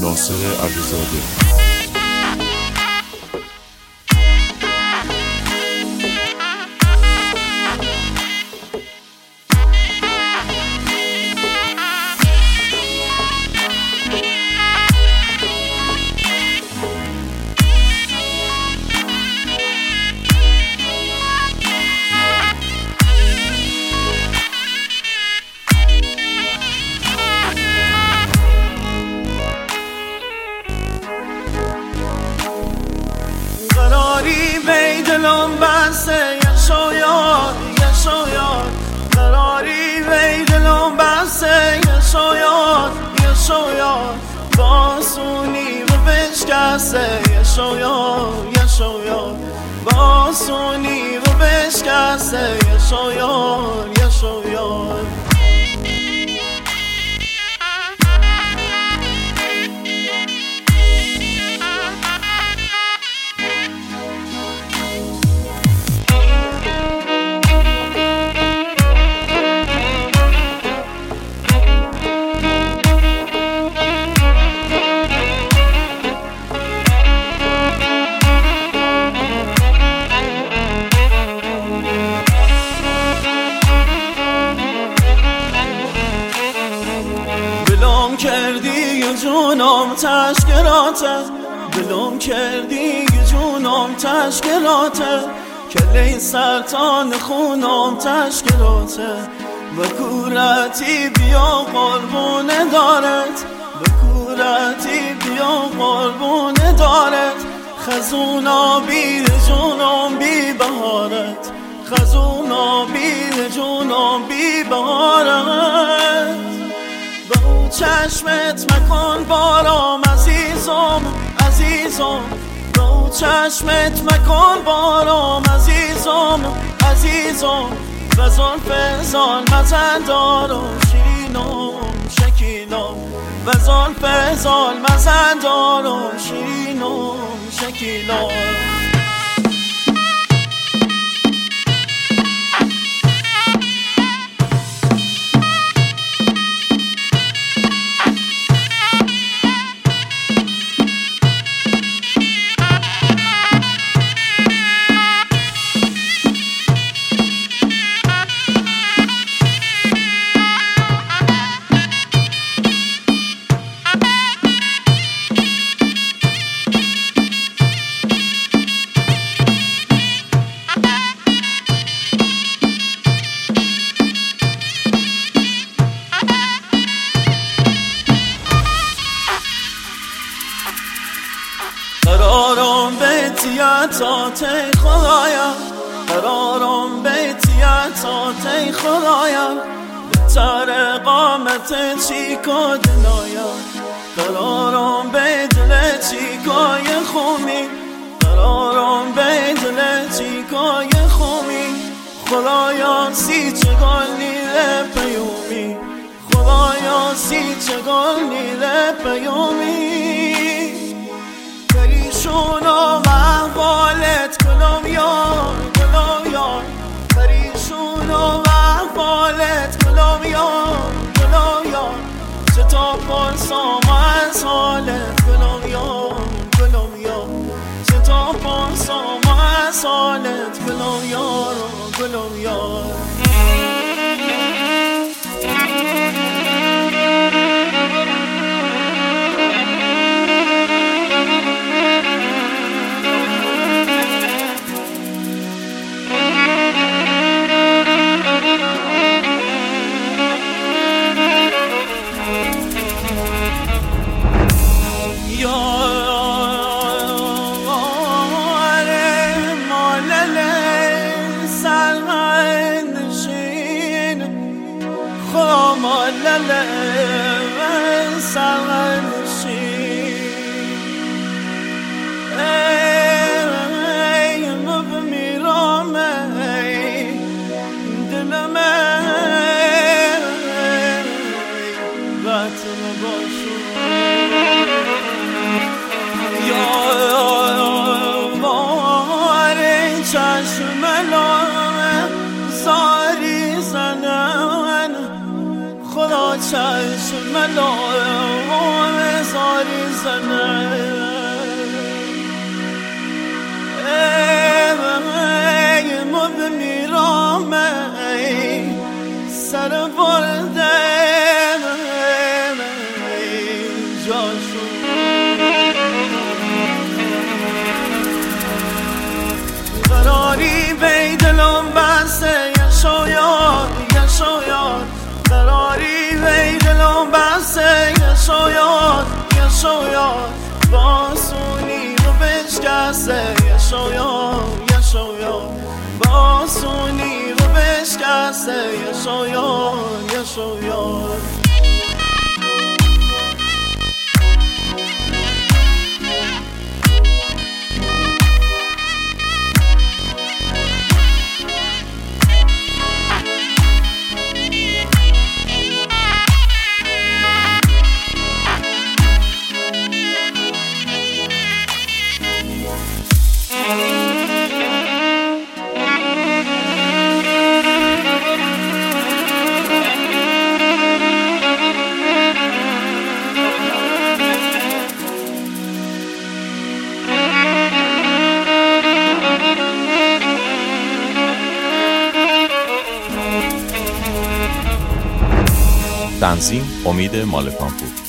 ناصر علیزاده. دلم بسته یشایار یشایار قراری وی دلم بسته یشایار یشایار باسونی و بشکسته یشایار یشایار باسونی و بشکسته یشایار یشایار بلوم کردی یه جونم تشکراته بلوم کردی یه جونم تشکراته کلی سرطان خونم تشکراته و کورتی بیا قربونه دارت و کورتی بیا قربونه دارت خزونا بی جونم بی بهارت خزونا بی جونم بی بهارت با چشمت مکن بارام عزیزم عزیزم با چشمت مکن بارام عزیزم عزیزم و زلف ظالمت دارم شیرینم شکیلم و زلف ظالمت دارم شیرینم شکیلم قرارم بیتیتات ای خدایا قرارم بیتیتات ای خدایا بهتر قامت چیکا دنایا قرارم بیدل چیکای خومی قرارم بیدل چیکای خومی خدایا سی چگال نیره پیومی خدایا سی چگال نیره پیومی پریشون و احوالت گلم یار گلم یار پریشون و احوالت گلم یار گلم یار چطور پرسام از حالت گلم یار گلم یار چطور پرسام از حالت گلم یار گلم یار مالله من سرنشین ای مبمیرم ای دلم وطن باشو یا ماره چشم لامه زاری زنن خدا چشم لامه زاری بزنه ما بمیرم سر برده جاشو قراری بی دلم بسته یشو یار قراری بی دلم بسته یشو یار باسونی رو بشکسته یشو یار باسونی رو بشکسته یشو یار تنظیم امید مالکانپور.